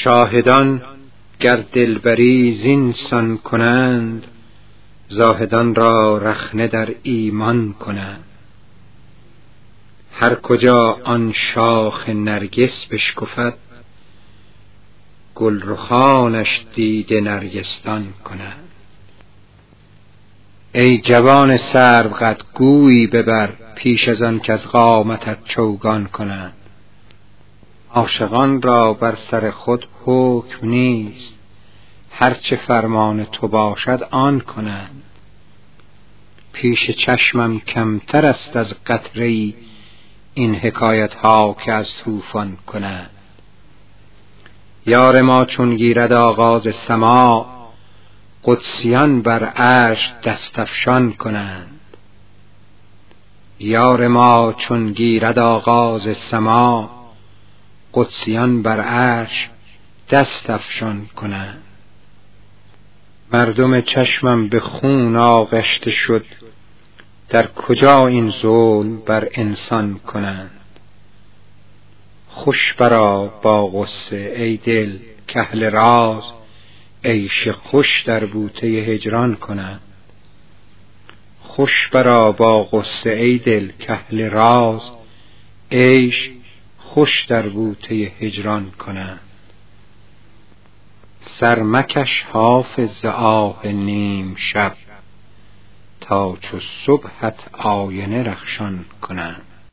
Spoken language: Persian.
شاهدان گر دلبری زینسان کنند، زاهدان را رخنه در ایمان کنند. هر کجا آن شاخ نرگس بشکفد، گل رخانش دید نرگسدان کنند. ای جوان سروقد گویی ببر، پیش از آن کز قامتت چوگان کنند. عاشقان را بر سر خود حکم نیست، هرچه فرمان تو باشد آن کنند. پیش چشمم کمتر است از قطره‌ای، این حکایت ها که از طوفان کنند. یار ما چون گیرد آغاز سماع، قدسیان بر عرش دست افشان کنند. یار ما چون گیرد آغاز سماع، قدسیان بر عرش دست افشان کنند. مردم چشمم به خون آغشته شد، در کجا این ظلم بر انسان کنند. خوش برآ با غصه ای دل کاهل راز، عیش خوش در بوته هجران کنند. خوش برآ با غصه ای دل کاهل راز، عیش خوش در بوته هجران کنند. سر مکش حافظ ز آه نیم شب، تا چو صبحت آینه رخشان کنند.